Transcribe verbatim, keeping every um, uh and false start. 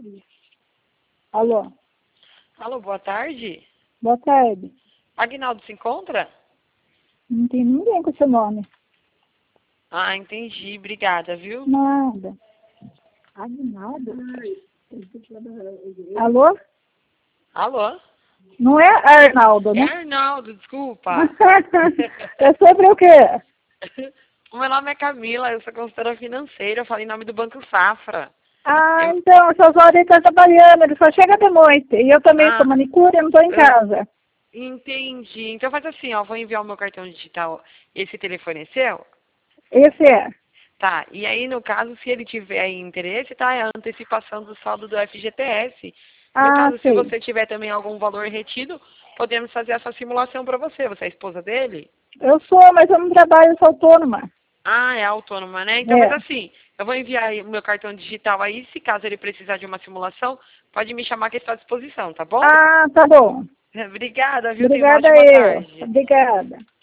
Alô? Alô, boa tarde. Boa tarde. Aguinaldo se encontra? Não tem ninguém com seu nome. Ah, entendi. Obrigada, viu? Nada. Aguinaldo? Alô? Alô? Não é Arnaldo, É né? Arnaldo, desculpa. É sobre o quê? O meu nome é Camila, eu sou consultora financeira, eu falo em nome do Banco Safra. Ah, Eu- então, essas horas ele está trabalhando, ele só chega de noite. E eu também Ah, sou manicure, eu não estou em eu- casa. Entendi. Então faz assim, ó, vou enviar o meu cartão digital. Esse telefone é seu? Esse é. Tá. E aí, no caso, se ele tiver aí interesse, tá? É a antecipação do saldo do F G T S. No Ah, caso, se sei. você tiver também algum valor retido, podemos fazer essa simulação para você. Você é a esposa dele? Eu sou, mas eu não trabalho, eu sou autônoma. Ah, é autônoma, né? Então, É. mas assim, eu vou enviar aí o meu cartão digital aí. Se caso ele precisar de uma simulação, pode me chamar que está à disposição, tá bom? Ah, tá bom. Obrigada, viu? Tenha uma Obrigada ótima eu. tarde. Obrigada.